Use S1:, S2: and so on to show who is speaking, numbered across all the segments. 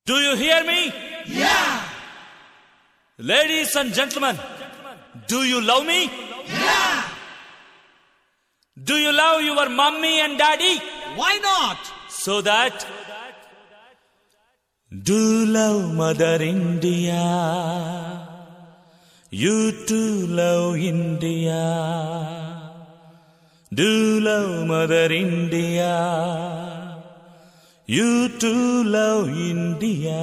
S1: Do you hear me?
S2: Yeah.
S1: Ladies and gentlemen, do you love me?
S2: Yeah.
S1: Do you love your mommy and daddy?
S2: Why not?
S1: So that do love Mother India. You too love India. Do love Mother India. You too love India.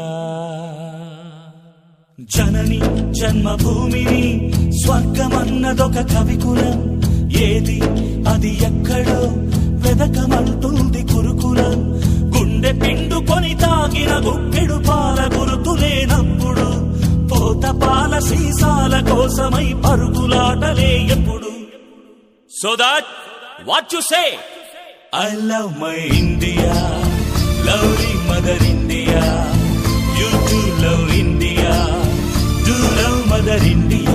S1: జనని జన్మభూమిని స్వర్గమన్నదొక కవికులం. ఏది అది ఎక్కడో వెదకమంటుంది గురుకులం. గుండె పిండుకొని తాగిన గుప్పెడు పాల గురుతులేనప్పుడు పోత పాల సీసాల కోసమై పరుగులాటలే ఎప్పుడు. So that what you say? I love my India, lovely Mother India. You too love India, do love Mother India.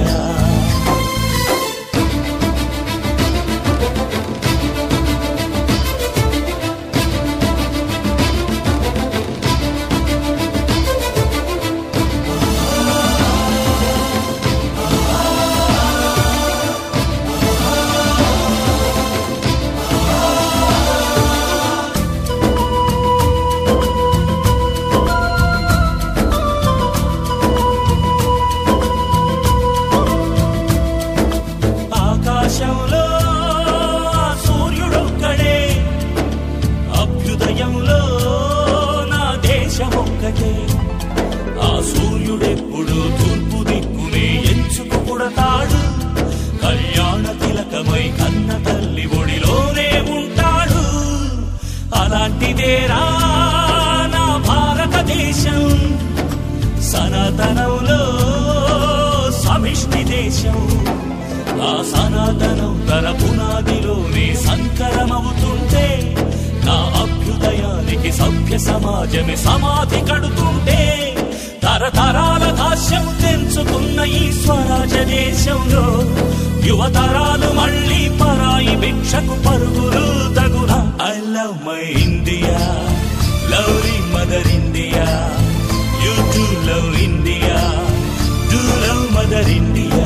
S1: ఆకాశంలో సూర్యుడొక్కడే, అభ్యుదయంలో నా దేశం ఒక్కటే. ఆ సూర్యుడెప్పుడు తూర్పు దిక్కునే ఎంచుకు పుడతాడు. కళ్యాణ తిలకమై కన్న తల్లి ఒడిలోనే ఉంటాడు. అలాంటిదేరా నా భారతదేశం, సనాతనంలో సమిష్టి దేశం. ఆ సనాతనం తన పునాదిలోనే సంకరమవుతుంటే, నా అభ్యుదయానికి సభ్య సమాజమే సమాధి కడుతుంటే, తరతరాల దాస్యం తెంచుకున్న ఈ స్వరాజ దేశంలో యువతరాలు మళ్ళీ పరాయి భిక్షకు పరుగులు తగున. I love my India, lovely Mother India. You too love India, do love Mother India.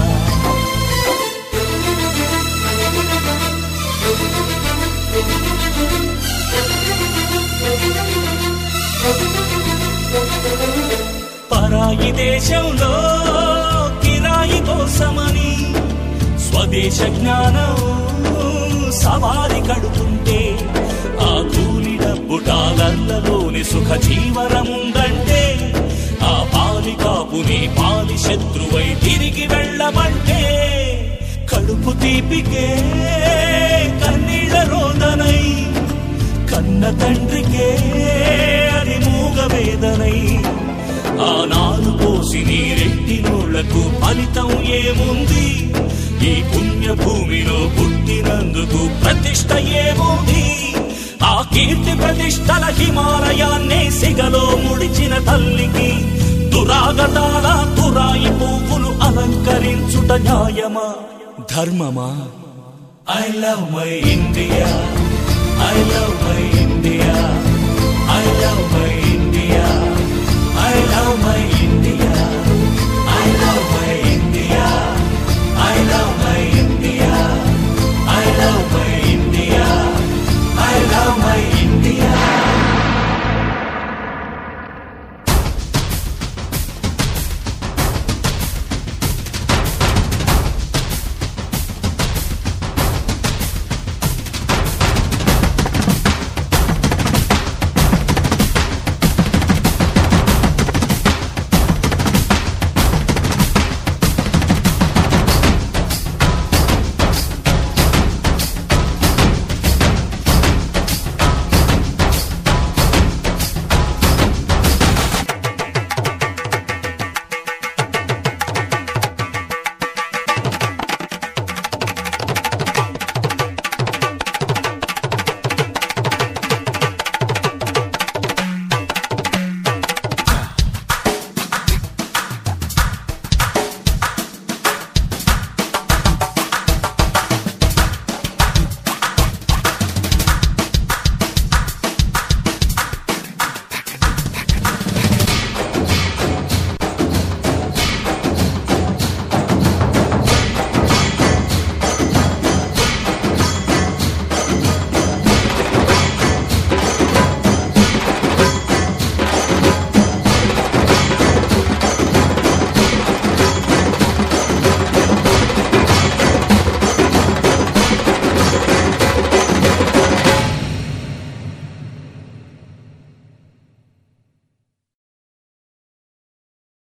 S1: పరాయి దేశంలో కిరాయి కోసమని స్వదేశ జ్ఞానం సవారి కడుతుంటే, ఆ కూలి డబ్బు డాలర్లలోని సుఖ జీవనముందంటే, ఆ పాలి కాపుని పాలి శత్రువై తిరిగి వెళ్ళమంటే, కడుపు తీపికే కన్నీళ్ళ రోదనై, కన్న తండ్రికే అది మూగ వేదనై. ఆ నాలు పోసి నీరెట్టి నోళ్లకు ఫలితం ఏముంది? ఈ పుణ్యభూమిలో పుట్టినందుకు ప్రతిష్ట ఏముంది? ఆ కీర్తి ప్రతిష్టల హిమాలయాన్నే సిగలో ముడిచిన తల్లికి దురాగతాల తురాయి పువ్వులు అలంకరించుట న్యాయమా, ధర్మమా? I love my India, I love my India, I love my India.